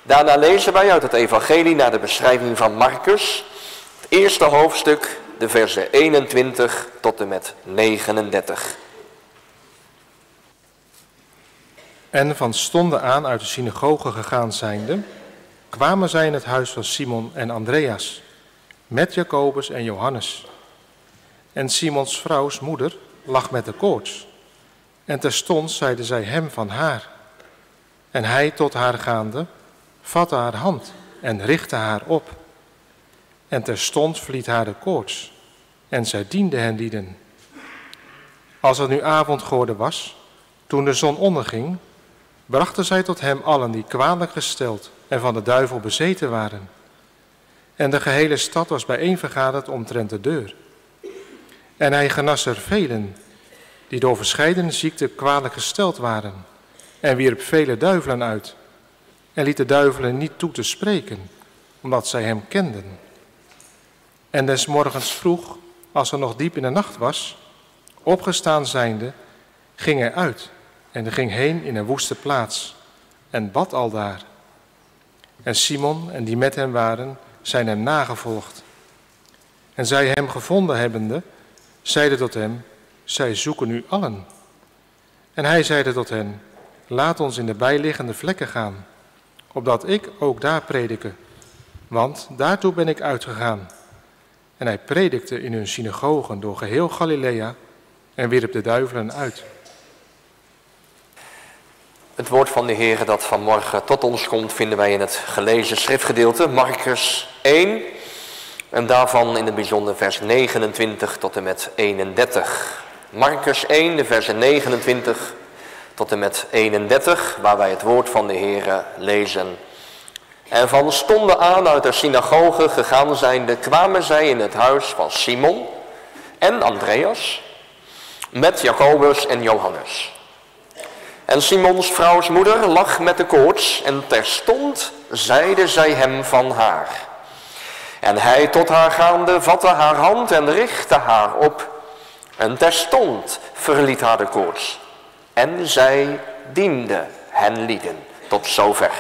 Daarna lezen wij uit het evangelie naar de beschrijving van Marcus, het eerste hoofdstuk, de versen 21 tot en met 39. En van stonden aan uit de synagoge gegaan zijnde, kwamen zij in het huis van Simon en Andreas, met Jacobus en Johannes. En Simons vrouws moeder lag met de koorts. En terstond zeide zij hem van haar. En hij tot haar gaande, vatte haar hand en richtte haar op. En terstond verliet haar de koorts. En zij diende hen lieden. Als het nu avond geworden was, toen de zon onderging, brachten zij tot hem allen die kwalijk gesteld en van de duivel bezeten waren. En de gehele stad was bijeenvergaderd omtrent de deur. En hij genas er velen, die door verscheidene ziekten kwalijk gesteld waren, en wierp vele duivelen uit, en liet de duivelen niet toe te spreken, omdat zij hem kenden. En des morgens vroeg, als er nog diep in de nacht was, opgestaan zijnde, ging hij uit, en ging heen in een woeste plaats, en bad aldaar. En Simon en die met hem waren, zijn hem nagevolgd. En zij hem gevonden hebbende, zeiden tot hem, zij zoeken u allen. En hij zeide tot hen, laat ons in de bijliggende vlekken gaan, opdat ik ook daar predike, want daartoe ben ik uitgegaan. En hij predikte in hun synagogen door geheel Galilea en wierp de duivelen uit. Het woord van de Heer dat vanmorgen tot ons komt vinden wij in het gelezen schriftgedeelte, Marcus 1. En daarvan in het bijzonder vers 29 tot en met 31. Marcus 1, de versen 29 tot en met 31, waar wij het woord van de Heer lezen. En van stonden aan uit de synagoge gegaan zijnde, kwamen zij in het huis van Simon en Andreas, met Jacobus en Johannes. En Simons vrouws moeder lag met de koorts, en terstond zeide zij hem van haar. En hij tot haar gaande vatte haar hand en richtte haar op. En terstond verliet haar de koorts. En zij diende hen lieden. Tot zover.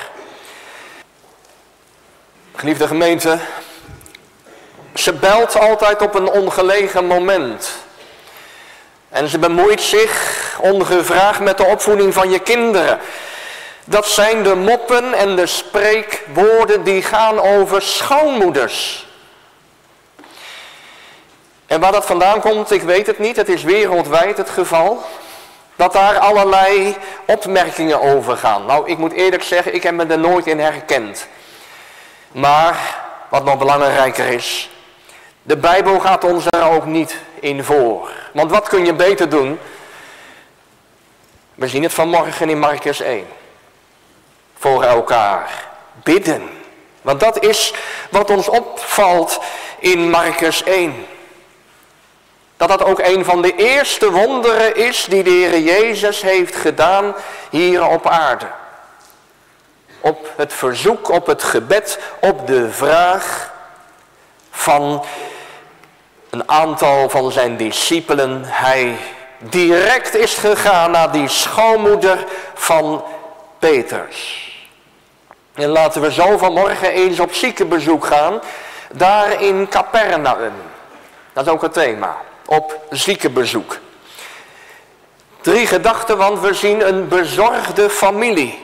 Geliefde gemeente, ze belt altijd op een ongelegen moment. En ze bemoeit zich ongevraagd met de opvoeding van je kinderen. Dat zijn de moppen en de spreekwoorden die gaan over schoonmoeders. En waar dat vandaan komt, ik weet het niet. Het is wereldwijd het geval. Dat daar allerlei opmerkingen over gaan. Nou, ik moet eerlijk zeggen, ik heb me er nooit in herkend. Maar, wat nog belangrijker is, de Bijbel gaat ons er ook niet in voor. Want wat kun je beter doen? We zien het vanmorgen in Marcus 1. Voor elkaar bidden. Want dat is wat ons opvalt in Marcus 1. Dat ook een van de eerste wonderen is die de Heer Jezus heeft gedaan hier op aarde. Op het verzoek, op het gebed, op de vraag van een aantal van zijn discipelen. Hij direct is gegaan naar die schoonmoeder van Petrus. En laten we zo vanmorgen eens op ziekenbezoek gaan, daar in Capernaum. Dat is ook het thema, op ziekenbezoek. 3 gedachten, want we zien een bezorgde familie.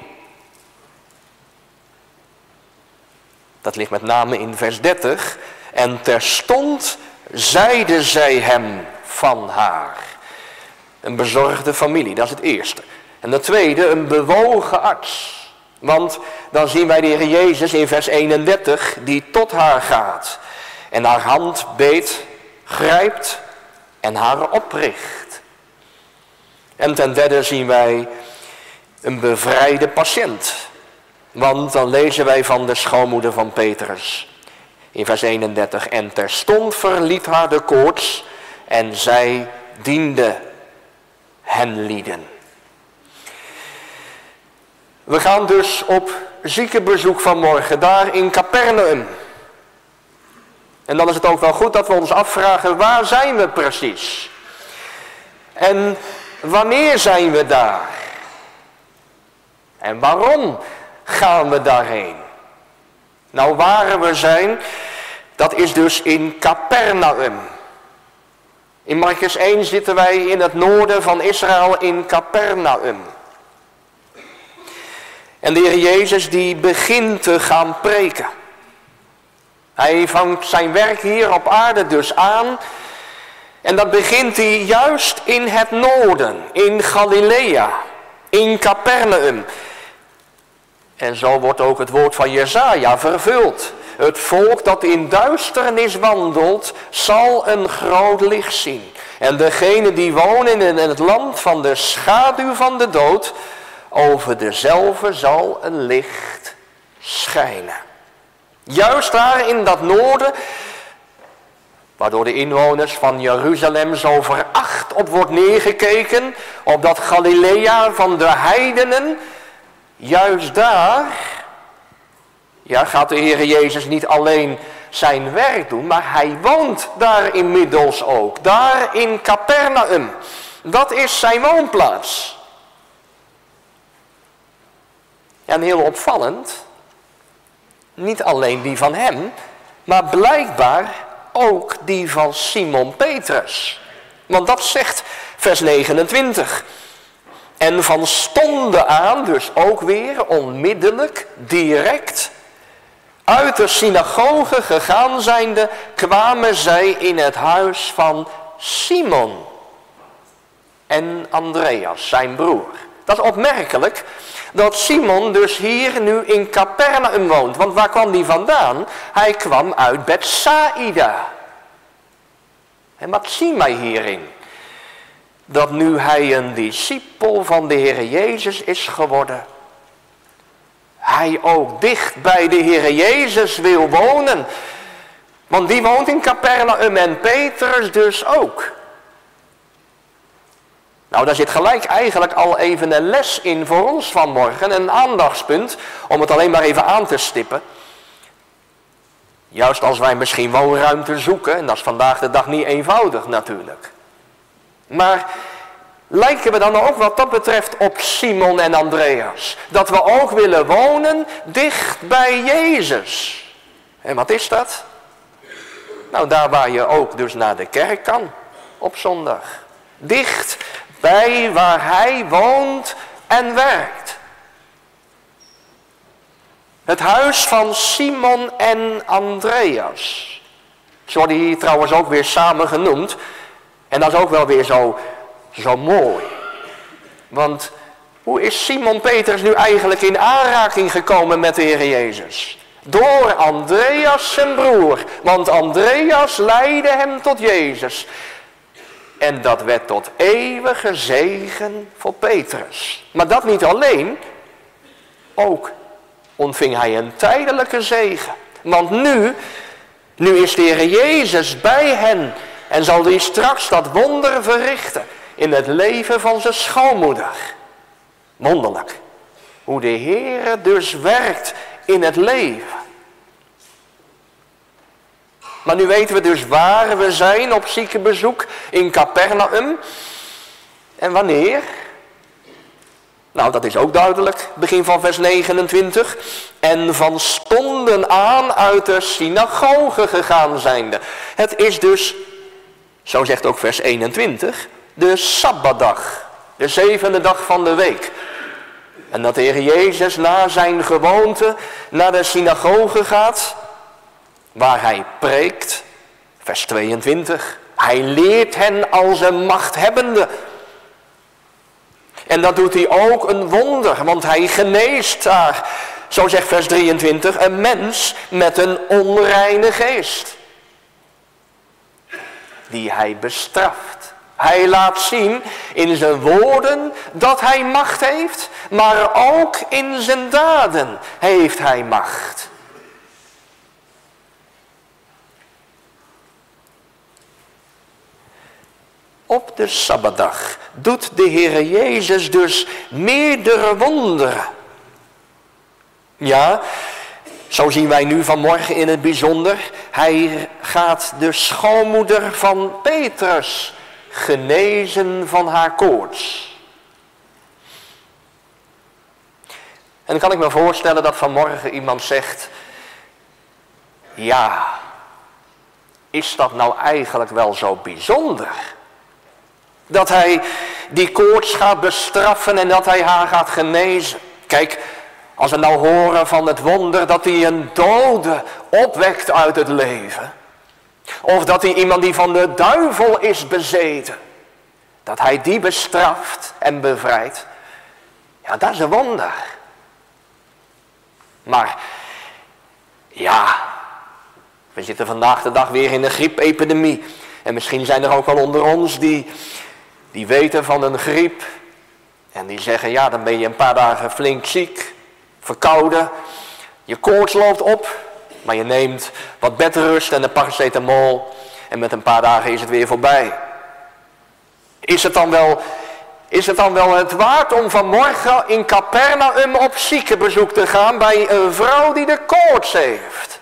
Dat ligt met name in vers 30. En terstond zeide zij hem van haar. Een bezorgde familie, dat is het eerste. En het tweede, een bewogen arts. Want dan zien wij de Heer Jezus in vers 31 die tot haar gaat. En haar hand beet, grijpt en haar opricht. En ten derde zien wij een bevrijde patiënt. Want dan lezen wij van de schoonmoeder van Petrus. In vers 31. En terstond verliet haar de koorts en zij diende hen lieden. We gaan dus op ziekenbezoek vanmorgen daar in Capernaum. En dan is het ook wel goed dat we ons afvragen, waar zijn we precies? En wanneer zijn we daar? En waarom gaan we daarheen? Nou, waar we zijn, dat is dus in Capernaum. In Markus 1 zitten wij in het noorden van Israël in Capernaum. En de Heer Jezus die begint te gaan preken. Hij vangt zijn werk hier op aarde dus aan. En dat begint hij juist in het noorden, in Galilea, in Capernaum. En zo wordt ook het woord van Jesaja vervuld. Het volk dat in duisternis wandelt, zal een groot licht zien. En degenen die wonen in het land van de schaduw van de dood, over dezelfde zal een licht schijnen. Juist daar in dat noorden, waardoor de inwoners van Jeruzalem zo veracht op wordt neergekeken, op dat Galilea van de heidenen, juist daar, ja, gaat de Heer Jezus niet alleen zijn werk doen, maar hij woont daar inmiddels ook, daar in Capernaum. Dat is zijn woonplaats. En heel opvallend, niet alleen die van hem, maar blijkbaar ook die van Simon Petrus. Want dat zegt vers 29. En van stonden aan, dus ook weer onmiddellijk, direct, uit de synagoge gegaan zijnde, kwamen zij in het huis van Simon en Andreas, zijn broer. Dat is opmerkelijk dat Simon dus hier nu in Capernaum woont. Want waar kwam hij vandaan? Hij kwam uit Bethsaida. En wat zien wij hierin? Dat nu hij een discipel van de Heer Jezus is geworden, hij ook dicht bij de Heer Jezus wil wonen. Want die woont in Capernaum en Petrus dus ook. Nou, daar zit gelijk eigenlijk al even een les in voor ons vanmorgen. Een aandachtspunt om het alleen maar even aan te stippen. Juist als wij misschien woonruimte zoeken. En dat is vandaag de dag niet eenvoudig natuurlijk. Maar lijken we dan ook wat dat betreft op Simon en Andreas. Dat we ook willen wonen dicht bij Jezus. En wat is dat? Nou, daar waar je ook dus naar de kerk kan op zondag. Dicht bij waar hij woont en werkt. Het huis van Simon en Andreas. Zo worden hier trouwens ook weer samen genoemd. En dat is ook wel weer zo mooi. Want hoe is Simon Petrus nu eigenlijk in aanraking gekomen met de Heer Jezus? Door Andreas zijn broer. Want Andreas leidde hem tot Jezus. En dat werd tot eeuwige zegen voor Petrus. Maar dat niet alleen. Ook ontving hij een tijdelijke zegen. Want nu is de Heer Jezus bij hen. En zal hij straks dat wonder verrichten in het leven van zijn schoonmoeder. Wonderlijk. Hoe de Heer dus werkt in het leven. Maar nu weten we dus waar we zijn op ziekenbezoek in Capernaum. En wanneer? Nou, dat is ook duidelijk. Begin van vers 29. En van stonden aan uit de synagoge gegaan zijnde. Het is dus, zo zegt ook vers 21, de Sabbatdag. De 7e dag van de week. En dat de Heer Jezus na zijn gewoonte naar de synagoge gaat, waar hij preekt, vers 22. Hij leert hen als een machthebbende. En dat doet hij ook een wonder, want hij geneest daar, zo zegt vers 23, een mens met een onreine geest. Die hij bestraft. Hij laat zien in zijn woorden dat hij macht heeft, maar ook in zijn daden heeft hij macht. Op de Sabbatdag doet de Heer Jezus dus meerdere wonderen. Ja, zo zien wij nu vanmorgen in het bijzonder. Hij gaat de schoonmoeder van Petrus genezen van haar koorts. En dan kan ik me voorstellen dat vanmorgen iemand zegt, Ja, is dat nou eigenlijk wel zo bijzonder? Dat hij die koorts gaat bestraffen en dat hij haar gaat genezen. Kijk, als we nou horen van het wonder dat hij een dode opwekt uit het leven. Of dat hij iemand die van de duivel is bezeten. Dat hij die bestraft en bevrijdt. Ja, dat is een wonder. Maar, ja, we zitten vandaag de dag weer in een griepepidemie. En misschien zijn er ook al onder ons die weten van een griep. En die zeggen, ja, dan ben je een paar dagen flink ziek, verkouden. Je koorts loopt op, maar je neemt wat bedrust en een paracetamol. En met een paar dagen is het weer voorbij. Is het dan wel het waard om vanmorgen in Capernaum op ziekenbezoek te gaan bij een vrouw die de koorts heeft?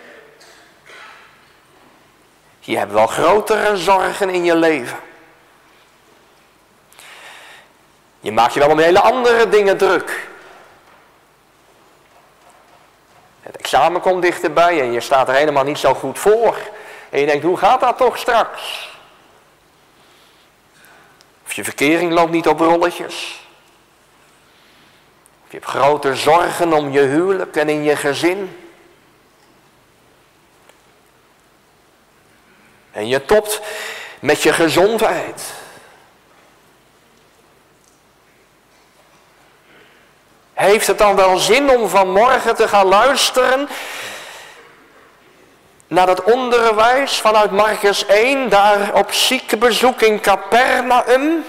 Je hebt wel grotere zorgen in je leven. Je maakt je wel om hele andere dingen druk. Het examen komt dichterbij en je staat er helemaal niet zo goed voor. En je denkt, hoe gaat dat toch straks? Of je verkering loopt niet op rolletjes. Of je hebt grote zorgen om je huwelijk en in je gezin. En je topt met je gezondheid. Heeft het dan wel zin om vanmorgen te gaan luisteren naar dat onderwijs vanuit Markus 1, daar op ziekenbezoek in Capernaum?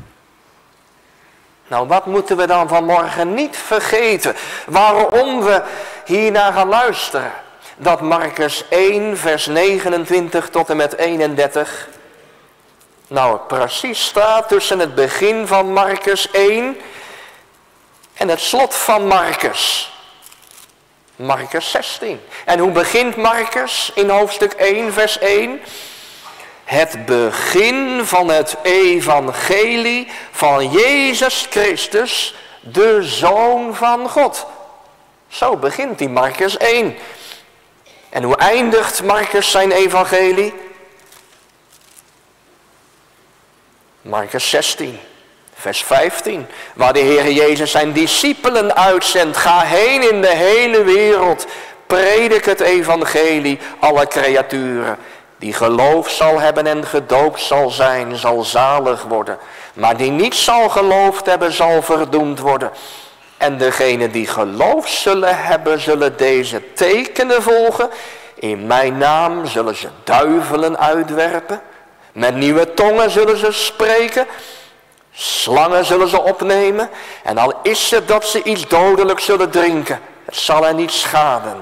Nou, wat moeten we dan vanmorgen niet vergeten? Waarom we hiernaar gaan luisteren? Dat Markus 1, vers 29 tot en met 31, nou precies staat tussen het begin van Markus 1 en het slot van Markus. Markus 16. En hoe begint Markus in hoofdstuk 1, vers 1? Het begin van het evangelie van Jezus Christus, de Zoon van God. Zo begint die Markus 1. En hoe eindigt Markus zijn evangelie? Markus 16, vers 15. Waar de Heer Jezus zijn discipelen uitzendt. Ga heen in de hele wereld. Predik het evangelie alle creaturen. Die geloof zal hebben en gedoopt zal zijn, zal zalig worden. Maar die niet zal geloofd hebben, zal verdoemd worden. En degenen die geloof zullen hebben, zullen deze tekenen volgen. In mijn naam zullen ze duivelen uitwerpen. Met nieuwe tongen zullen ze spreken. Slangen zullen ze opnemen. En al is het dat ze iets dodelijks zullen drinken, het zal hen niet schaden.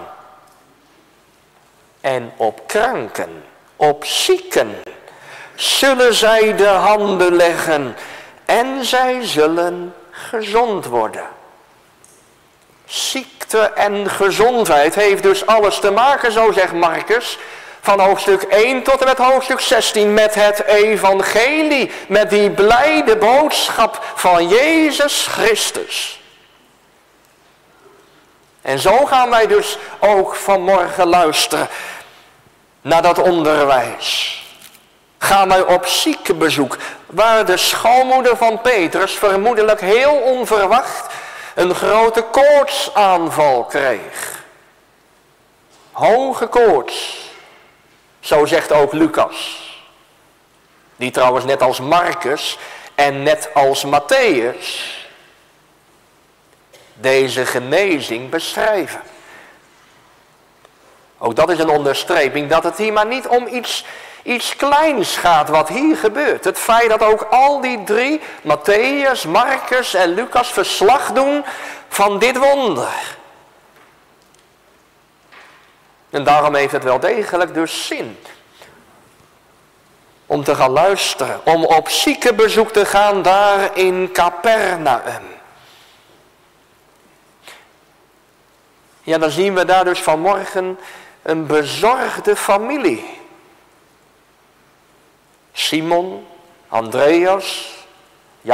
En op kranken, op zieken, zullen zij de handen leggen. En zij zullen gezond worden. Ziekte en gezondheid heeft dus alles te maken, zo zegt Markus, van hoofdstuk 1 tot en met hoofdstuk 16 met het evangelie, met die blijde boodschap van Jezus Christus. En zo gaan wij dus ook vanmorgen luisteren naar dat onderwijs. Gaan wij op ziekenbezoek, waar de schoonmoeder van Petrus vermoedelijk heel onverwacht een grote koortsaanval kreeg. Hoge koorts. Zo zegt ook Lucas. Die trouwens net als Markus en net als Matthäus deze genezing beschrijven. Ook dat is een onderstreping dat het hier maar niet om iets kleins gaat wat hier gebeurt. Het feit dat ook al die drie, Matthäus, Markus en Lucas, verslag doen van dit wonder. En daarom heeft het wel degelijk dus zin om te gaan luisteren, om op ziekenbezoek te gaan daar in Capernaum. Ja, dan zien we daar dus vanmorgen een bezorgde familie. Simon, Andreas,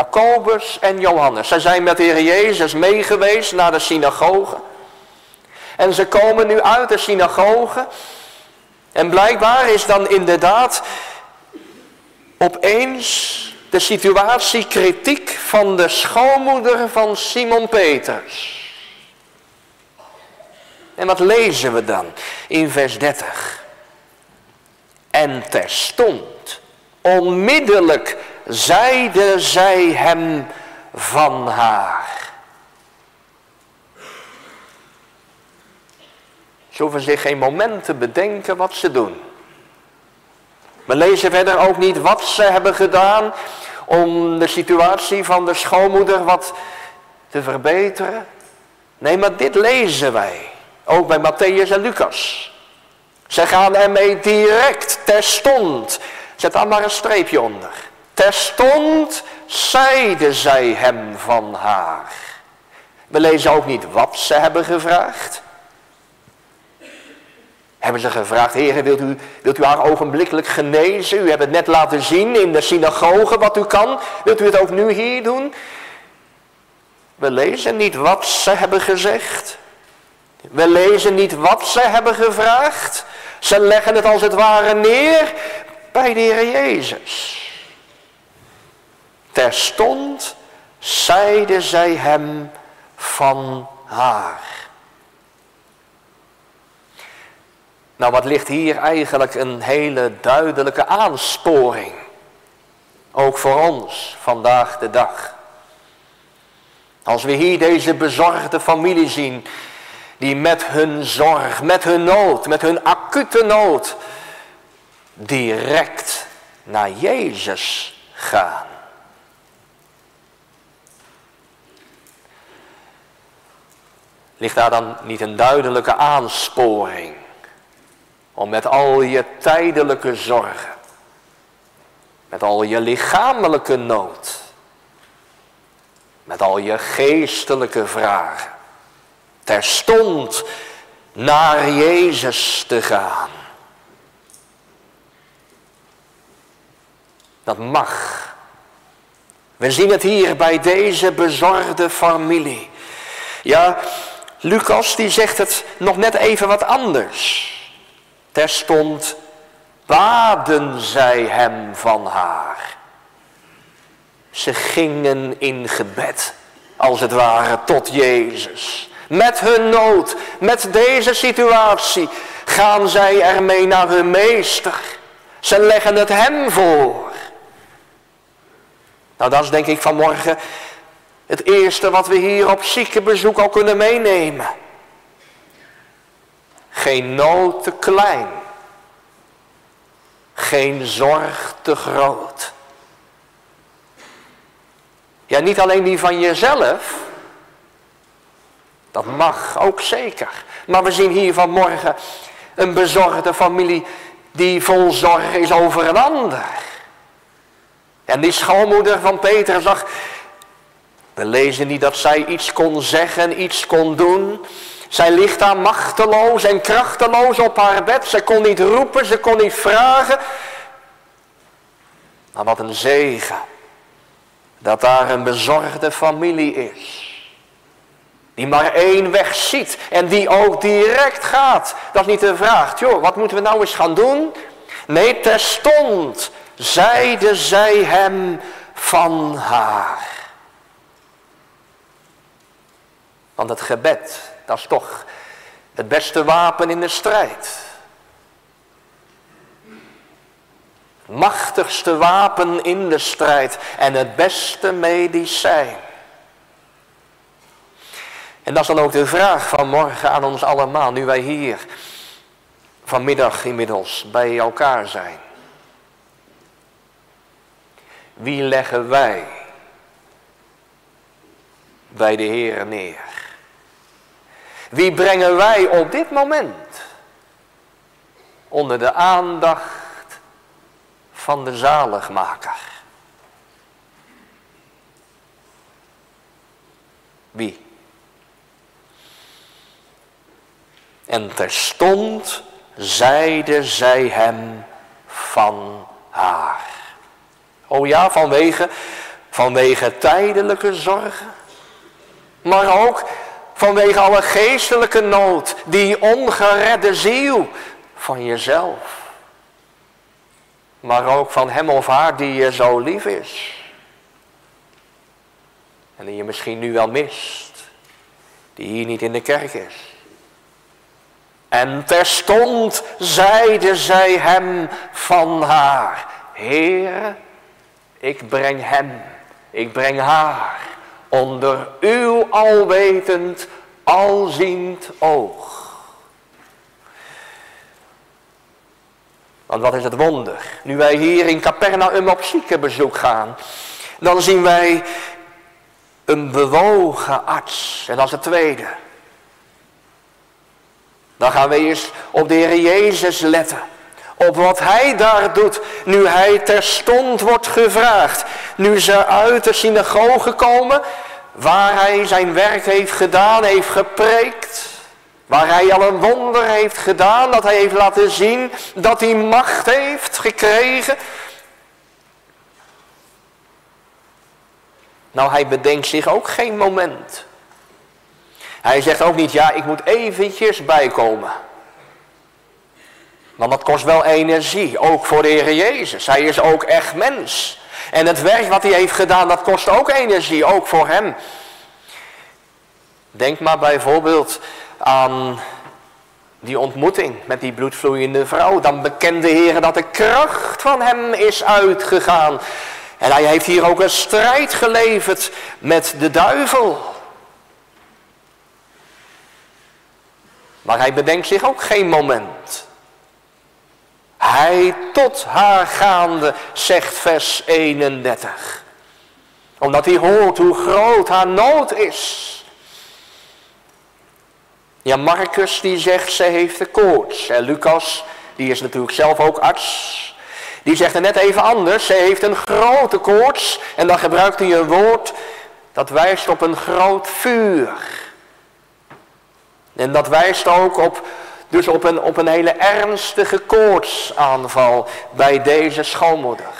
Jacobus en Johannes. Zij zijn met de Heer Jezus meegeweest naar de synagoge. En ze komen nu uit de synagoge. En blijkbaar is dan inderdaad opeens de situatie kritiek van de schoonmoeder van Simon Peters. En wat lezen we dan in vers 30? En terstond, onmiddellijk, zeide zij hem van haar. Ze hoeven zich geen moment te bedenken wat ze doen. We lezen verder ook niet wat ze hebben gedaan om de situatie van de schoonmoeder wat te verbeteren. Nee, maar dit lezen wij. Ook bij Mattheüs en Lucas. Ze gaan ermee direct, terstond. Zet daar maar een streepje onder. Terstond zeide zij hem van haar. We lezen ook niet wat ze hebben gevraagd. Hebben ze gevraagd, Heere, wilt u haar ogenblikkelijk genezen? U hebt het net laten zien in de synagoge wat u kan. Wilt u het ook nu hier doen? We lezen niet wat ze hebben gezegd. We lezen niet wat ze hebben gevraagd. Ze leggen het als het ware neer bij de Heer Jezus. Terstond zeide zij hem van haar. Nou, wat ligt hier eigenlijk een hele duidelijke aansporing. Ook voor ons vandaag de dag. Als we hier deze bezorgde familie zien, die met hun zorg, met hun nood, met hun acute nood, direct naar Jezus gaan. Ligt daar dan niet een duidelijke aansporing om met al je tijdelijke zorgen, met al je lichamelijke nood, met al je geestelijke vragen, terstond naar Jezus te gaan? Dat mag. We zien het hier bij deze bezorgde familie. Ja, Lucas die zegt het nog net even wat anders. Terstond baden zij hem van haar. Ze gingen in gebed, als het ware, tot Jezus. Met hun nood, met deze situatie, gaan zij ermee naar hun meester. Ze leggen het hem voor. Nou, dat is denk ik vanmorgen het eerste wat we hier op ziekenbezoek al kunnen meenemen. Geen nood te klein. Geen zorg te groot. Ja, niet alleen die van jezelf. Dat mag ook zeker. Maar we zien hier vanmorgen een bezorgde familie die vol zorg is over een ander. En die schoonmoeder van Peter zag, we lezen niet dat zij iets kon zeggen, iets kon doen. Zij ligt daar machteloos en krachteloos op haar bed. Ze kon niet roepen, ze kon niet vragen. Maar wat een zegen dat daar een bezorgde familie is. Die maar één weg ziet en die ook direct gaat. Dat is niet de vraag, joh, wat moeten we nou eens gaan doen? Nee, terstond zeide zij hem van haar. Want het gebed, dat is toch het beste wapen in de strijd. Het machtigste wapen in de strijd en het beste medicijn. En dat is dan ook de vraag van morgen aan ons allemaal, nu wij hier vanmiddag inmiddels bij elkaar zijn. Wie leggen wij bij de Heer neer? Wie brengen wij op dit moment onder de aandacht van de zaligmaker? Wie? En terstond zeide zij hem van haar. O ja, vanwege tijdelijke zorgen. Maar ook Vanwege alle geestelijke nood, die ongeredde ziel van jezelf. Maar ook van hem of haar die je zo lief is. En die je misschien nu wel mist. Die hier niet in de kerk is. En terstond zeide zij hem van haar: Heere, ik breng haar onder uw alwetend, alziend oog. Want wat is het wonder? Nu wij hier in Capernaum op ziekenbezoek gaan, dan zien wij een bewogen arts. En dat is het tweede. Dan gaan we eerst op de Heer Jezus letten. Op wat hij daar doet, nu hij terstond wordt gevraagd. Nu ze uit de synagoge komen, waar hij zijn werk heeft gedaan, heeft gepreekt. Waar hij al een wonder heeft gedaan, dat hij heeft laten zien dat hij macht heeft gekregen. Nou, hij bedenkt zich ook geen moment. Hij zegt ook niet, ja, ik moet eventjes bijkomen. Want dat kost wel energie, ook voor de Heer Jezus. Hij is ook echt mens. En het werk wat hij heeft gedaan, dat kost ook energie, ook voor hem. Denk maar bijvoorbeeld aan die ontmoeting met die bloedvloeiende vrouw. Dan bekende de Heer dat de kracht van hem is uitgegaan. En hij heeft hier ook een strijd geleverd met de duivel. Maar hij bedenkt zich ook geen moment. Hij tot haar gaande, zegt vers 31. Omdat hij hoort hoe groot haar nood is. Ja, Marcus die zegt ze heeft de koorts. En Lucas, die is natuurlijk zelf ook arts. Die zegt er net even anders. Ze heeft een grote koorts. En dan gebruikt hij een woord dat wijst op een groot vuur. En dat wijst ook op een hele ernstige koortsaanval bij deze schoonmoeder.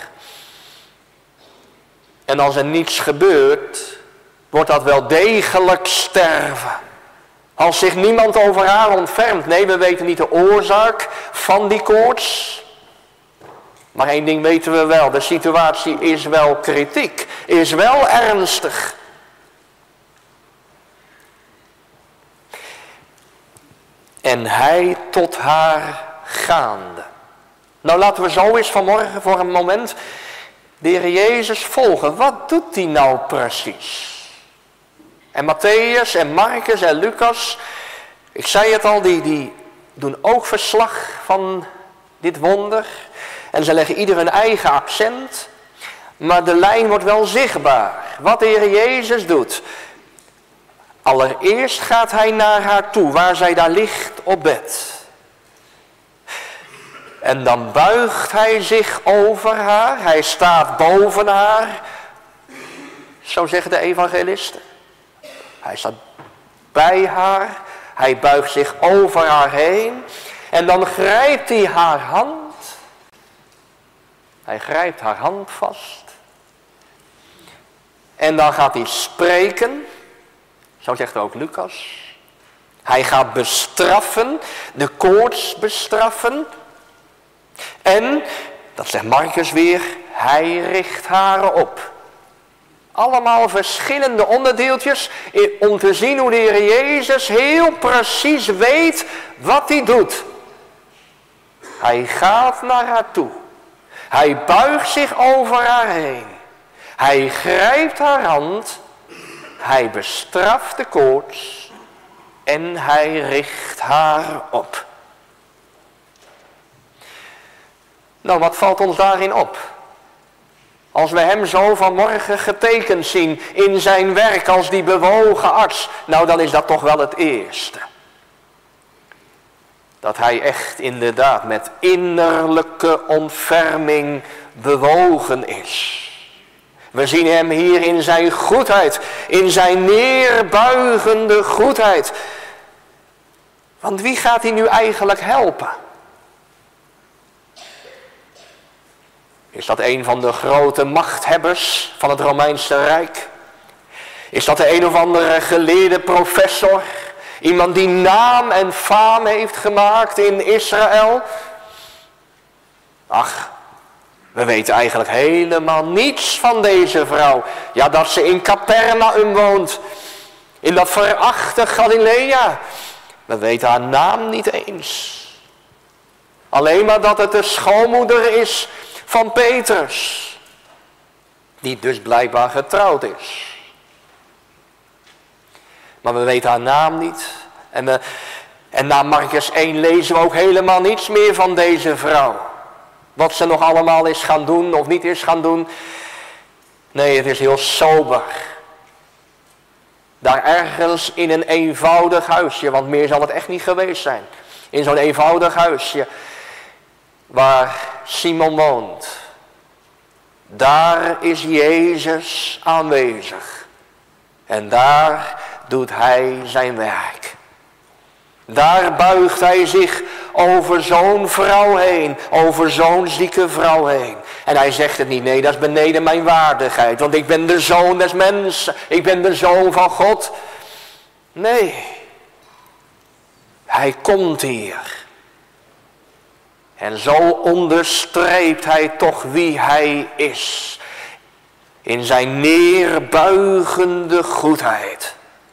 En als er niets gebeurt, wordt dat wel degelijk sterven. Als zich niemand over haar ontfermt. Nee, we weten niet de oorzaak van die koorts. Maar één ding weten we wel. De situatie is wel kritiek. Is wel ernstig. En hij tot haar gaande. Nou, laten we zo eens vanmorgen voor een moment de Heer Jezus volgen. Wat doet hij nou precies? En Matthäus en Marcus en Lucas, ik zei het al, die doen ook verslag van dit wonder. En ze leggen ieder hun eigen accent. Maar de lijn wordt wel zichtbaar. Wat de Heer Jezus doet. Allereerst gaat hij naar haar toe, waar zij daar ligt op bed. En dan buigt hij zich over haar. Hij staat boven haar. Zo zeggen de evangelisten. Hij staat bij haar. Hij buigt zich over haar heen. En dan grijpt hij haar hand. Hij grijpt haar hand vast. En dan gaat hij spreken. Zo zegt ook Lucas. Hij gaat bestraffen. De koorts bestraffen. En, dat zegt Marcus weer, hij richt haar op. Allemaal verschillende onderdeeltjes om te zien hoe de Heer Jezus heel precies weet wat hij doet. Hij gaat naar haar toe. Hij buigt zich over haar heen. Hij grijpt haar hand. Hij bestraft de koorts. En hij richt haar op. Nou, wat valt ons daarin op? Als we hem zo vanmorgen getekend zien in zijn werk als die bewogen arts. Nou, dan is dat toch wel het eerste. Dat hij echt inderdaad met innerlijke ontferming bewogen is. We zien hem hier in zijn goedheid, in zijn neerbuigende goedheid. Want wie gaat hij nu eigenlijk helpen? Is dat een van de grote machthebbers van het Romeinse Rijk? Is dat de een of andere geleerde professor? Iemand die naam en faam heeft gemaakt in Israël? Ach, we weten eigenlijk helemaal niets van deze vrouw. Ja, dat ze in Capernaum woont. In dat verachte Galilea. We weten haar naam niet eens. Alleen maar dat het de schoonmoeder is van Petrus. Die dus blijkbaar getrouwd is. Maar we weten haar naam niet. En na Markus 1 lezen we ook helemaal niets meer van deze vrouw. Wat ze nog allemaal is gaan doen of niet is gaan doen. Nee, het is heel sober. Daar ergens in een eenvoudig huisje, want meer zal het echt niet geweest zijn. In zo'n eenvoudig huisje waar Simon woont. Daar is Jezus aanwezig. En daar doet hij zijn werk. Daar buigt hij zich over zo'n vrouw heen, over zo'n zieke vrouw heen. En hij zegt het niet, nee, dat is beneden mijn waardigheid, want ik ben de zoon des mensen, ik ben de zoon van God. Nee, hij komt hier. En zo onderstreept hij toch wie hij is. In zijn neerbuigende goedheid.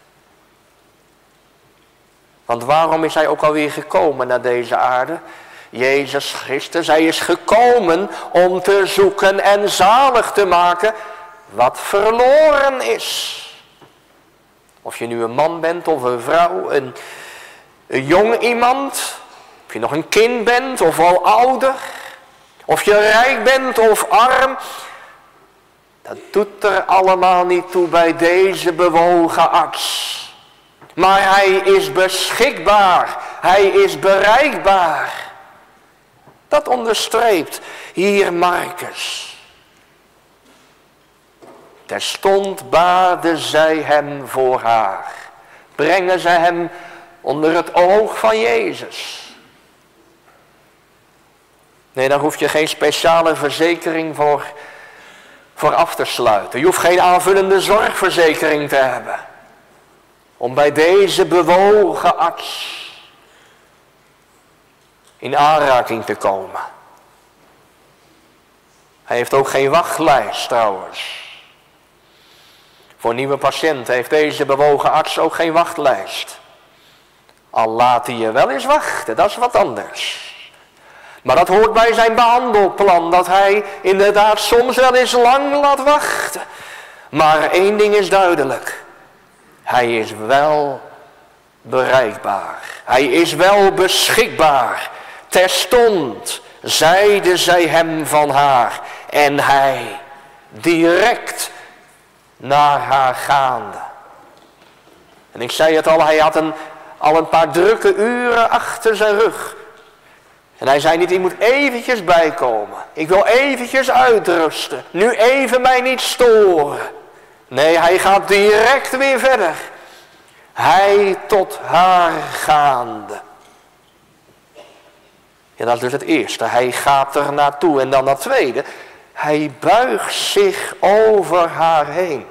Want waarom is hij ook alweer gekomen naar deze aarde? Jezus Christus, hij is gekomen om te zoeken en zalig te maken wat verloren is. Of je nu een man bent of een vrouw, een jong iemand, of je nog een kind bent of al ouder, of je rijk bent of arm. Dat doet er allemaal niet toe bij deze bewogen arts. Maar hij is beschikbaar, hij is bereikbaar. Dat onderstreept hier Markus. Terstond baarden zij hem voor haar. Brengen zij hem onder het oog van Jezus. Nee, daar hoef je geen speciale verzekering voor af te sluiten. Je hoeft geen aanvullende zorgverzekering te hebben. Om bij deze bewogen arts in aanraking te komen. Hij heeft ook geen wachtlijst trouwens. Voor nieuwe patiënten heeft deze bewogen arts ook geen wachtlijst. Al laat hij je wel eens wachten, dat is wat anders. Maar dat hoort bij zijn behandelplan, dat hij inderdaad soms wel eens lang laat wachten. Maar één ding is duidelijk. Hij is wel bereikbaar. Hij is wel beschikbaar. Terstond zeide zij hem van haar. En hij direct naar haar gaande. En ik zei het al, hij had al een paar drukke uren achter zijn rug. En hij zei niet, ik moet eventjes bijkomen. Ik wil eventjes uitrusten. Nu even mij niet storen. Nee, hij gaat direct weer verder. Hij tot haar gaande. Ja, dat is dus het eerste. Hij gaat er naartoe. En dan het tweede. Hij buigt zich over haar heen.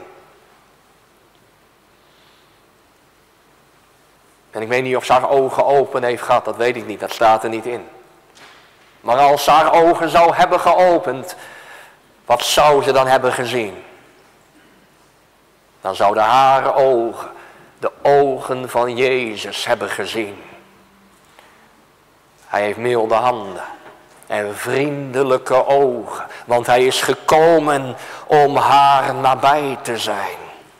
En ik weet niet of ze haar ogen open heeft gehad. Dat weet ik niet. Dat staat er niet in. Maar als ze haar ogen zou hebben geopend. Wat zou ze dan hebben gezien? Dan zouden haar ogen de ogen van Jezus hebben gezien. Hij heeft milde handen en vriendelijke ogen, want hij is gekomen om haar nabij te zijn.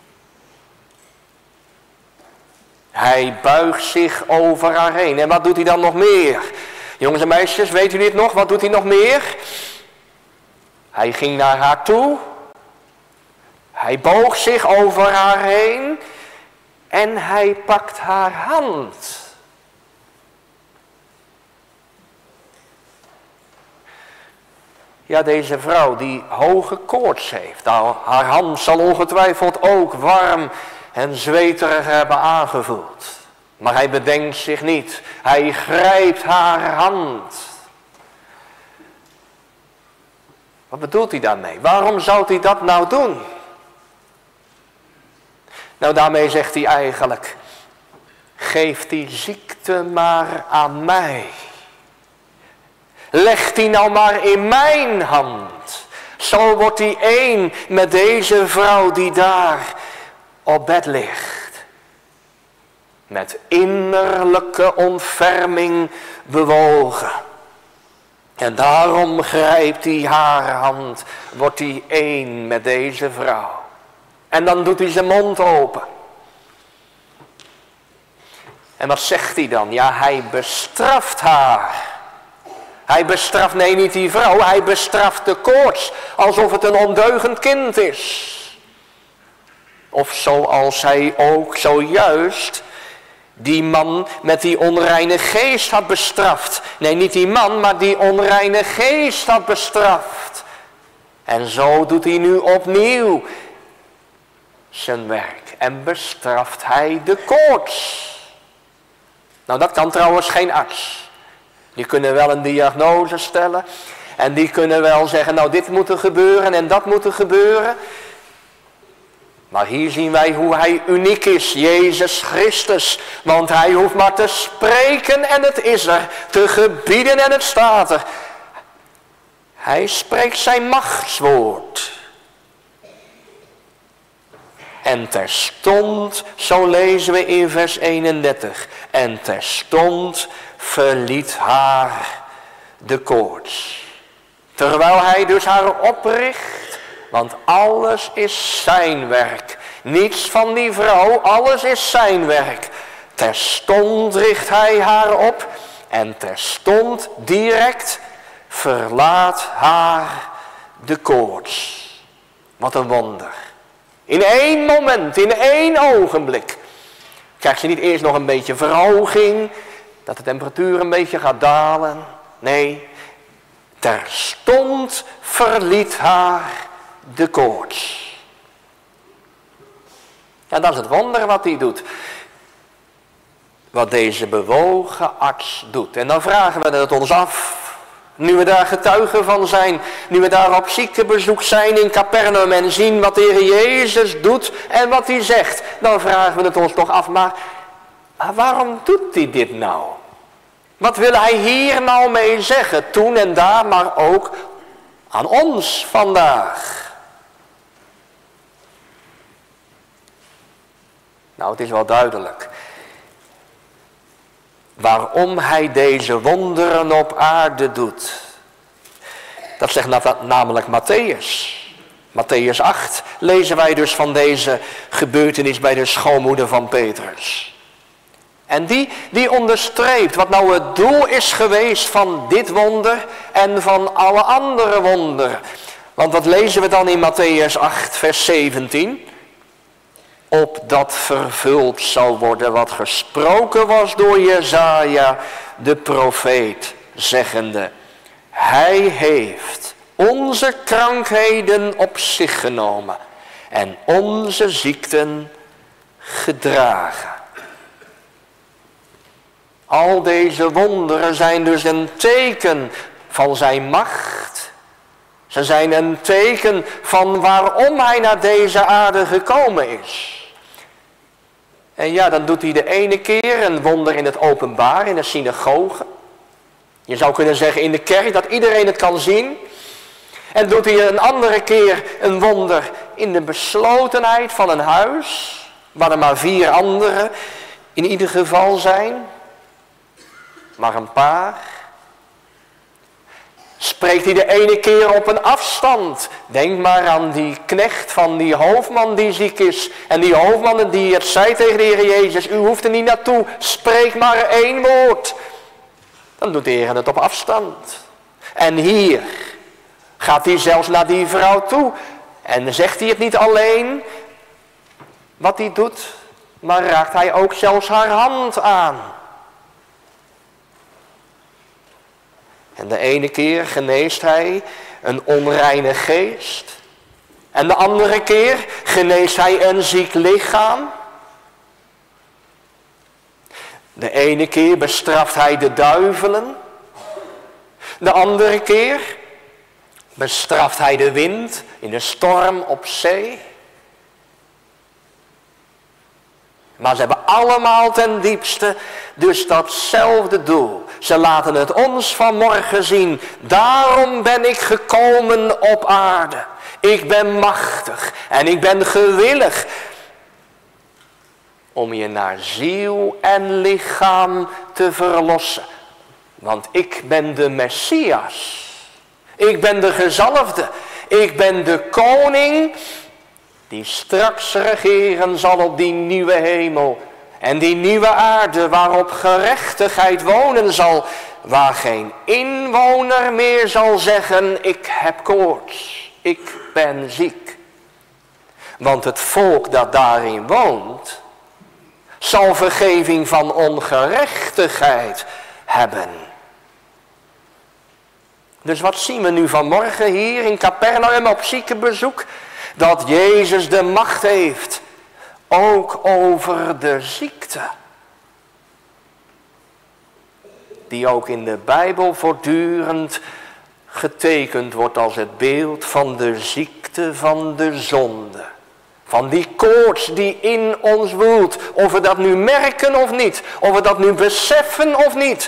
Hij buigt zich over haar heen. En wat doet hij dan nog meer? Jongens en meisjes, weet u dit nog? Wat doet hij nog meer? Hij ging naar haar toe. Hij boog zich over haar heen. En hij pakt haar hand. Ja, deze vrouw die hoge koorts heeft. Nou, haar hand zal ongetwijfeld ook warm en zweterig hebben aangevoeld. Maar hij bedenkt zich niet. Hij grijpt haar hand. Wat bedoelt hij daarmee? Waarom zou hij dat nou doen? Nou, daarmee zegt hij eigenlijk, geef die ziekte maar aan mij. Leg die nou maar in mijn hand. Zo wordt hij één met deze vrouw die daar op bed ligt. Met innerlijke ontferming bewogen. En daarom grijpt hij haar hand, wordt hij één met deze vrouw. En dan doet hij zijn mond open. En wat zegt hij dan? Ja, hij bestraft haar. Hij bestraft, nee niet die vrouw, hij bestraft de koorts. Alsof het een ondeugend kind is. Of zoals hij ook zojuist die man met die onreine geest had bestraft. Nee, niet die man, maar die onreine geest had bestraft. En zo doet hij nu opnieuw zijn werk. En bestraft hij de koorts. Nou, dat kan trouwens geen arts. Die kunnen wel een diagnose stellen. En die kunnen wel zeggen, nou dit moet er gebeuren en dat moet er gebeuren. Maar hier zien wij hoe hij uniek is, Jezus Christus. Want hij hoeft maar te spreken en het is er. Te gebieden en het staat er. Hij spreekt zijn machtswoord. En terstond, zo lezen we in vers 31. En terstond verliet haar de koorts. Terwijl hij dus haar opricht. Want alles is zijn werk. Niets van die vrouw, alles is zijn werk. Terstond richt hij haar op. En terstond direct verlaat haar de koorts. Wat een wonder. In één moment, in één ogenblik. Krijgt ze niet eerst nog een beetje verhoging. Dat de temperatuur een beetje gaat dalen. Nee, terstond verliet haar de koorts. Ja, dat is het wonder wat hij doet. Wat deze bewogen arts doet. En dan vragen we het ons af. Nu we daar getuigen van zijn. Nu we daar op ziekenbezoek zijn in Capernaum. En zien wat de Heer Jezus doet en wat hij zegt. Dan vragen we het ons toch af. Maar waarom doet hij dit nou? Wat wil hij hier nou mee zeggen? Toen en daar, maar ook aan ons vandaag. Nou, het is wel duidelijk. Waarom hij deze wonderen op aarde doet. Dat zegt namelijk Matthäus. Matthäus 8 lezen wij dus van deze gebeurtenis bij de schoonmoeder van Petrus. En die onderstreept wat nou het doel is geweest van dit wonder en van alle andere wonderen. Want wat lezen we dan in Matthäus 8 vers 17? Opdat vervuld zou worden wat gesproken was door Jesaja de profeet, zeggende: Hij heeft onze krankheden op zich genomen en onze ziekten gedragen. Al deze wonderen zijn dus een teken van zijn macht. Ze zijn een teken van waarom hij naar deze aarde gekomen is. En ja, dan doet hij de ene keer een wonder in het openbaar, in de synagoge. Je zou kunnen zeggen in de kerk, dat iedereen het kan zien. En doet hij een andere keer een wonder in de beslotenheid van een huis, waar er maar 4 anderen in ieder geval zijn. Maar een paar. Spreekt hij de ene keer op een afstand. Denk maar aan die knecht van die hoofdman die ziek is. En die hoofdman die het zei tegen de Heer Jezus: U hoeft er niet naartoe, spreek maar 1 woord. Dan doet de Heer het op afstand. En hier gaat hij zelfs naar die vrouw toe. En zegt hij het niet alleen wat hij doet, maar raakt hij ook zelfs haar hand aan. En de ene keer geneest hij een onreine geest. En de andere keer geneest hij een ziek lichaam. De ene keer bestraft hij de duivelen. De andere keer bestraft hij de wind in de storm op zee. Maar ze hebben allemaal ten diepste dus datzelfde doel. Ze laten het ons vanmorgen zien. Daarom ben ik gekomen op aarde. Ik ben machtig en ik ben gewillig om je naar ziel en lichaam te verlossen. Want ik ben de Messias. Ik ben de gezalfde. Ik ben de koning die straks regeren zal op die nieuwe hemel en die nieuwe aarde waarop gerechtigheid wonen zal, waar geen inwoner meer zal zeggen, ik heb koorts, ik ben ziek. Want het volk dat daarin woont, zal vergeving van ongerechtigheid hebben. Dus wat zien we nu vanmorgen hier in Capernaum op ziekenbezoek? Dat Jezus de macht heeft, ook over de ziekte. Die ook in de Bijbel voortdurend getekend wordt als het beeld van de ziekte van de zonde. Van die koorts die in ons woelt. Of we dat nu merken of niet. Of we dat nu beseffen of niet.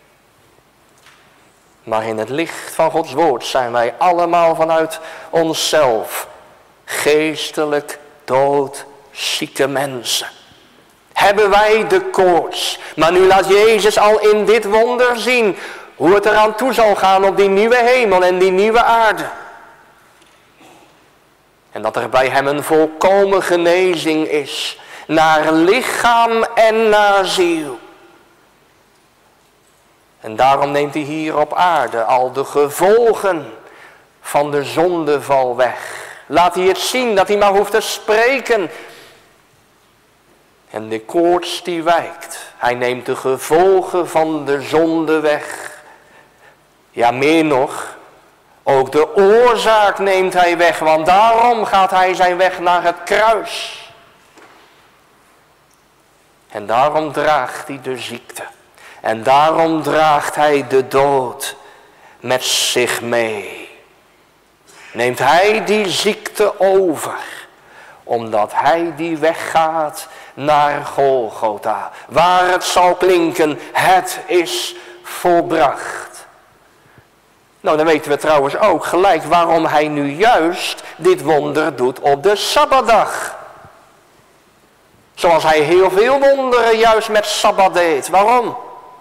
Maar in het licht van Gods woord zijn wij allemaal vanuit onszelf geestelijk doodzieke mensen. Hebben wij de koorts. Maar nu laat Jezus al in dit wonder zien hoe het eraan toe zal gaan op die nieuwe hemel en die nieuwe aarde. En dat er bij hem een volkomen genezing is. Naar lichaam en naar ziel. En daarom neemt hij hier op aarde al de gevolgen van de zondeval weg. Laat hij het zien dat hij maar hoeft te spreken. En de koorts die wijkt. Hij neemt de gevolgen van de zonde weg. Ja, meer nog. Ook de oorzaak neemt hij weg. Want daarom gaat hij zijn weg naar het kruis. En daarom draagt hij de ziekte. En daarom draagt hij de dood met zich mee. Neemt hij die ziekte over. Omdat hij die weggaat naar Golgotha. Waar het zal klinken, het is volbracht. Nou, dan weten we trouwens ook gelijk waarom hij nu juist dit wonder doet op de Sabbatdag. Zoals hij heel veel wonderen juist met Sabbat deed. Waarom?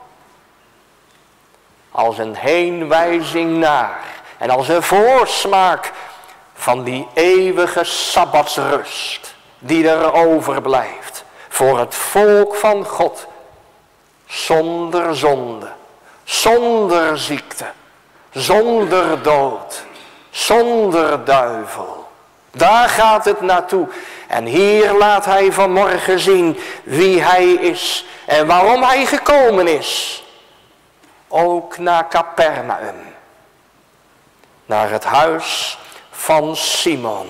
Als een heenwijzing naar en als een voorsmaak van die eeuwige Sabbatsrust die er overblijft voor het volk van God. Zonder zonde, zonder ziekte, zonder dood, zonder duivel. Daar gaat het naartoe. En hier laat hij vanmorgen zien wie hij is en waarom hij gekomen is. Ook naar Capernaum. Naar het huis van Simon.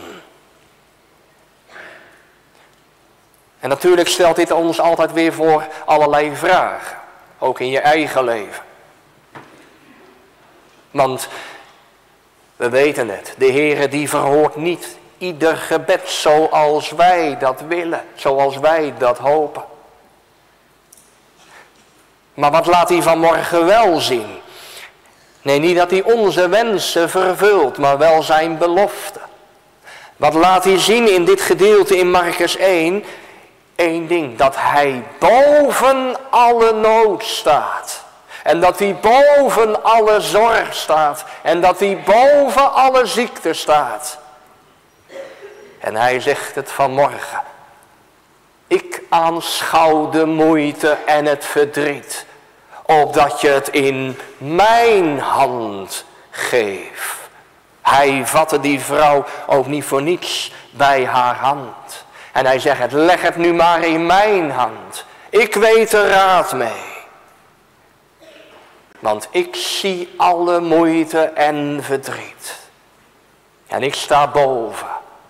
En natuurlijk stelt dit ons altijd weer voor allerlei vragen. Ook in je eigen leven. Want we weten het. De Heere die verhoort niet ieder gebed zoals wij dat willen. Zoals wij dat hopen. Maar wat laat hij vanmorgen wel zien? Nee, niet dat hij onze wensen vervult, maar wel zijn belofte. Wat laat hij zien in dit gedeelte in Markus 1? Eén ding, dat hij boven alle nood staat. En dat hij boven alle zorg staat. En dat hij boven alle ziekte staat. En hij zegt het vanmorgen. Ik aanschouw de moeite en het verdriet. Opdat je het in mijn hand geeft. Hij vatte die vrouw ook niet voor niets bij haar hand. En hij zegt, leg het nu maar in mijn hand. Ik weet er raad mee. Want ik zie alle moeite en verdriet. En ik sta boven.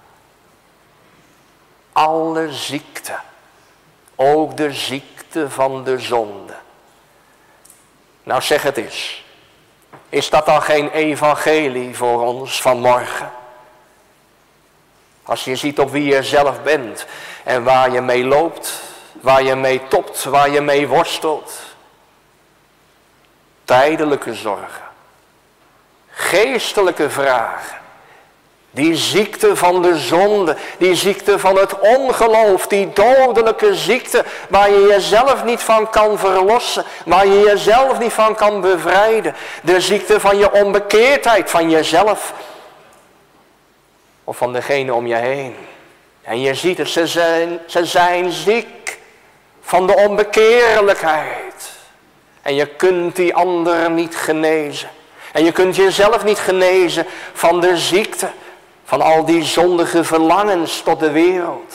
Alle ziekte. Ook de ziekte van de zonde. Nou, zeg het eens. Is dat dan geen evangelie voor ons vanmorgen? Als je ziet op wie je zelf bent en waar je mee loopt waar je mee topt, waar je mee worstelt. Tijdelijke zorgen. Geestelijke vragen. Die ziekte van de zonde, die ziekte van het ongeloof, die dodelijke ziekte waar je jezelf niet van kan verlossen, waar je jezelf niet van kan bevrijden. De ziekte van je onbekeerdheid, van jezelf of van degene om je heen. En je ziet het, ze zijn ziek van de onbekeerlijkheid. En je kunt die anderen niet genezen. En je kunt jezelf niet genezen van de ziekte. Van al die zondige verlangens tot de wereld.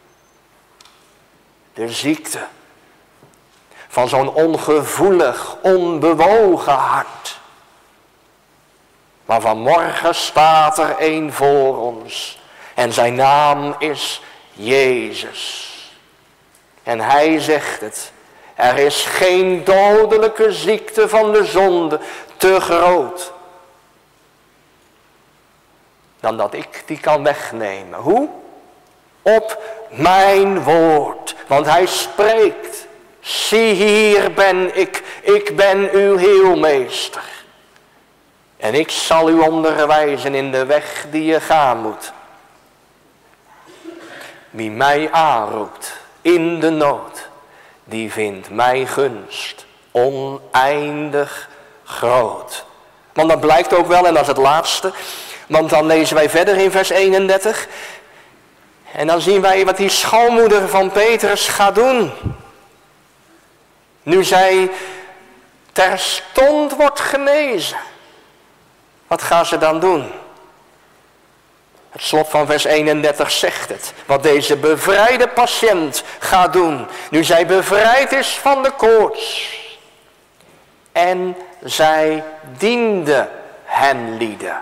De ziekte. Van zo'n ongevoelig, onbewogen hart. Maar vanmorgen staat er één voor ons. En zijn naam is Jezus. En hij zegt het. Er is geen dodelijke ziekte van de zonde te groot dan dat ik die kan wegnemen. Hoe? Op mijn woord. Want hij spreekt. Zie, hier ben ik ben uw heelmeester. En ik zal u onderwijzen in de weg die je gaan moet. Wie mij aanroept in de nood, die vindt mijn gunst oneindig groot. Want dat blijkt ook wel, en dat is het laatste. Want dan lezen wij verder in vers 31. En dan zien wij wat die schoonmoeder van Petrus gaat doen. Nu zij terstond wordt genezen. Wat gaat ze dan doen? Het slot van vers 31 zegt het. Wat deze bevrijde patiënt gaat doen. Nu zij bevrijd is van de koorts. En zij diende hen lieden.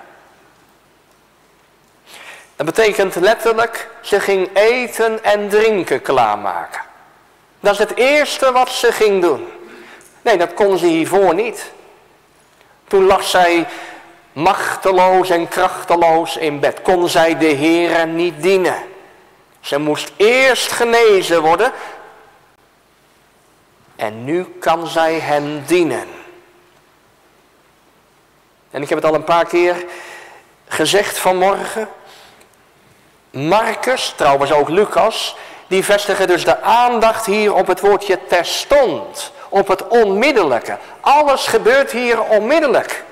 Dat betekent letterlijk, ze ging eten en drinken klaarmaken. Dat is het eerste wat ze ging doen. Nee, dat kon ze hiervoor niet. Toen lag zij machteloos en krachteloos in bed. Kon zij de Heere niet dienen. Ze moest eerst genezen worden. En nu kan zij hem dienen. En ik heb het al een paar keer gezegd vanmorgen. Marcus, trouwens ook Lucas, die vestigen dus de aandacht hier op het woordje terstond. Op het onmiddellijke. Alles gebeurt hier onmiddellijk.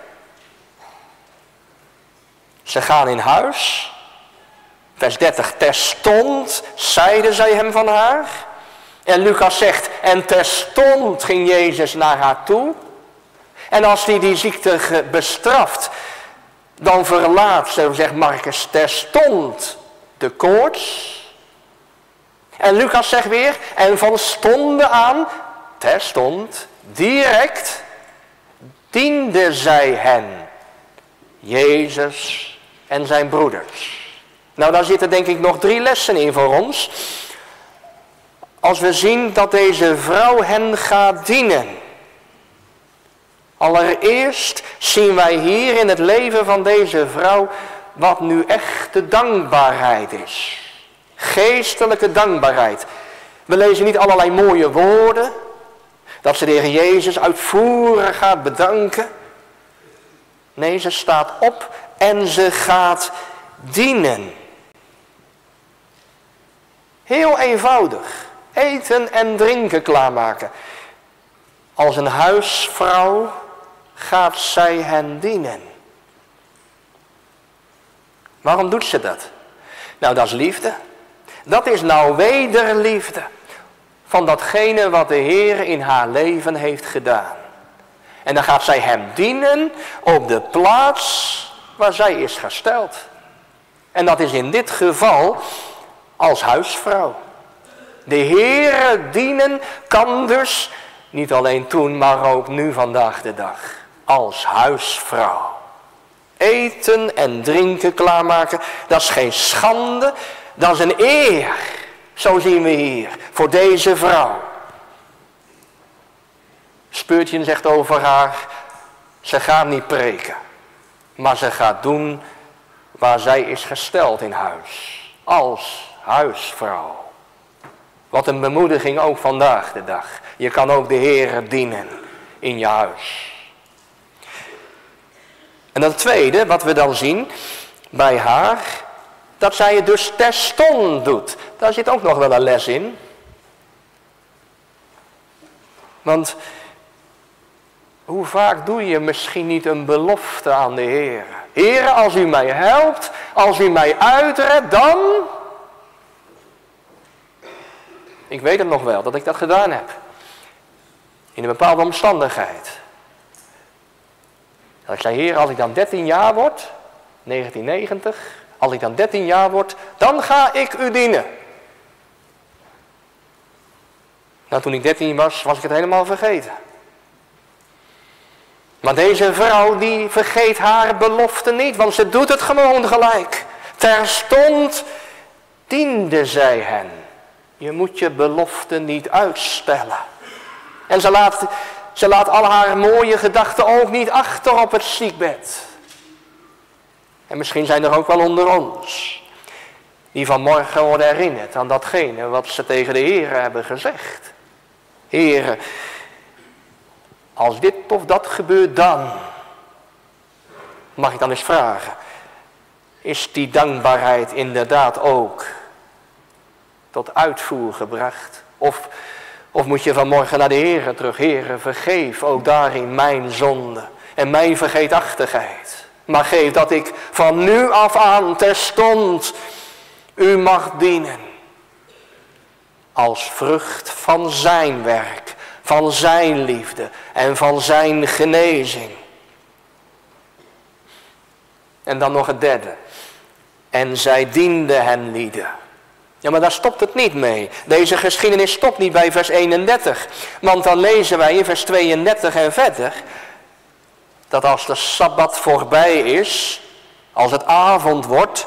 Ze gaan in huis. Vers 30, terstond zeiden zij hem van haar. En Lucas zegt, en terstond ging Jezus naar haar toe. En als hij die ziekte bestraft, dan verlaat, zo zegt Marcus, terstond de koorts. En Lucas zegt weer, en van stonden aan, terstond, direct, diende zij hen, Jezus en zijn broeders. Nou, daar zitten denk ik nog 3 lessen in voor ons. Als we zien dat deze vrouw hen gaat dienen. Allereerst zien wij hier in het leven van deze vrouw wat nu echt de dankbaarheid is. Geestelijke dankbaarheid. We lezen niet allerlei mooie woorden. Dat ze de Heer Jezus uitvoerig gaat bedanken. Nee, ze staat op en ze gaat dienen. Heel eenvoudig. Eten en drinken klaarmaken. Als een huisvrouw gaat zij hen dienen. Waarom doet ze dat? Nou, dat is liefde. Dat is nou wederliefde van datgene wat de Heer in haar leven heeft gedaan. En dan gaat zij hem dienen op de plaats waar zij is gesteld. En dat is in dit geval als huisvrouw. De Heere dienen kan dus niet alleen toen, maar ook nu vandaag de dag. Als huisvrouw. Eten en drinken klaarmaken, dat is geen schande, dat is een eer. Zo zien we hier, voor deze vrouw. Speurtjen zegt over haar, ze gaat niet preken. Maar ze gaat doen waar zij is gesteld in huis. Als huisvrouw. Wat een bemoediging ook vandaag de dag. Je kan ook de Heere dienen in je huis. En dan het tweede wat we dan zien bij haar, dat zij het dus terstond doet. Daar zit ook nog wel een les in. Want hoe vaak doe je misschien niet een belofte aan de Heer? Heere, als u mij helpt, als u mij uitredt, dan... Ik weet het nog wel, dat ik dat gedaan heb. In een bepaalde omstandigheid. Dat ik zei, Heer, als ik dan 13 jaar word, 1990, als ik dan 13 jaar word, dan ga ik u dienen. Nou, toen ik 13 was ik het helemaal vergeten. Maar deze vrouw, die vergeet haar belofte niet, want ze doet het gewoon gelijk. Terstond diende zij hen. Je moet je belofte niet uitstellen. En ze laat al haar mooie gedachten ook niet achter op het ziekbed. En misschien zijn er ook wel onder ons die vanmorgen worden herinnerd aan datgene wat ze tegen de Heer hebben gezegd. Heere, als dit of dat gebeurt dan, mag ik dan eens vragen, is die dankbaarheid inderdaad ook tot uitvoer gebracht? Of moet je vanmorgen naar de Heere terug? Heere, vergeef ook daarin mijn zonde en mijn vergeetachtigheid. Maar geef dat ik van nu af aan terstond u mag dienen. Als vrucht van zijn werk, van zijn liefde en van zijn genezing. En dan nog het derde. En zij diende hen lieden. Ja, maar daar stopt het niet mee. Deze geschiedenis stopt niet bij vers 31. Want dan lezen wij in vers 32 en verder, dat als de Sabbat voorbij is, als het avond wordt,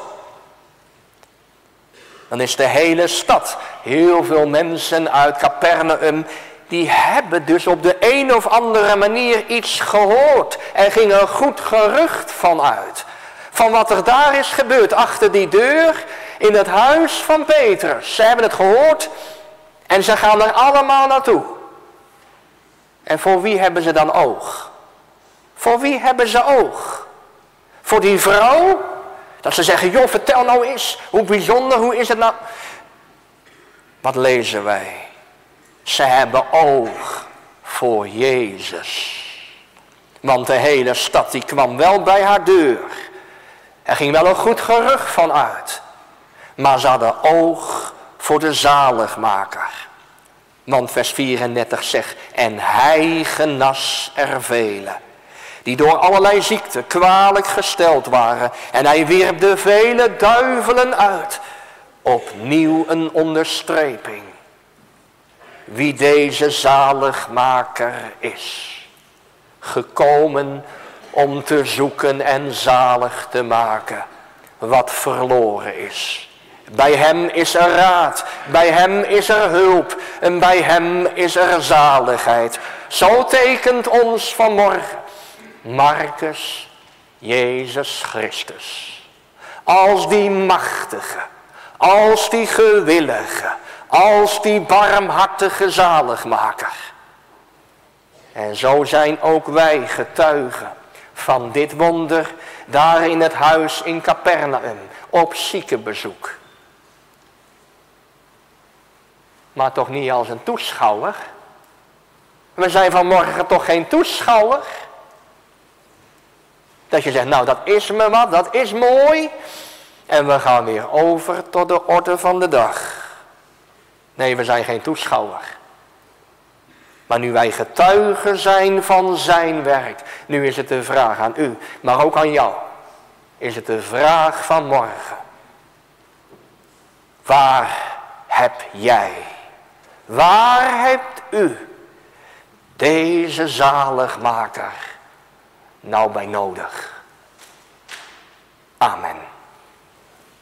dan is de hele stad, heel veel mensen uit Capernaum, die hebben dus op de een of andere manier iets gehoord. Er ging een goed gerucht van uit. Van wat er daar is gebeurd achter die deur in het huis van Petrus. Ze hebben het gehoord en ze gaan er allemaal naartoe. En voor wie hebben ze dan oog? Voor wie hebben ze oog? Voor die vrouw? Dat ze zeggen, joh, vertel nou eens, hoe bijzonder, hoe is het nou? Wat lezen wij? Ze hebben oog voor Jezus. Want de hele stad die kwam wel bij haar deur. Er ging wel een goed gerucht van uit. Maar ze hadden oog voor de zaligmaker. Want vers 34 zegt, en hij genas er velen, die door allerlei ziekten kwalijk gesteld waren. En hij wierp de vele duivelen uit. Opnieuw een onderstreping. Wie deze zaligmaker is. Gekomen om te zoeken en zalig te maken wat verloren is. Bij hem is er raad, bij hem is er hulp en bij hem is er zaligheid. Zo tekent ons vanmorgen Marcus Jezus Christus. Als die machtige, als die gewillige, als die barmhartige zaligmaker. En zo zijn ook wij getuigen van dit wonder daar in het huis in Capernaum op ziekenbezoek. Maar toch niet als een toeschouwer. We zijn vanmorgen toch geen toeschouwer. Dat je zegt, nou dat is me wat, dat is mooi. En we gaan weer over tot de orde van de dag. Nee, we zijn geen toeschouwer. Maar nu wij getuigen zijn van zijn werk. Nu is het de vraag aan u, maar ook aan jou. Is het de vraag van morgen. Waar heb jij? Waar hebt u deze zaligmaker nou bij nodig? Amen.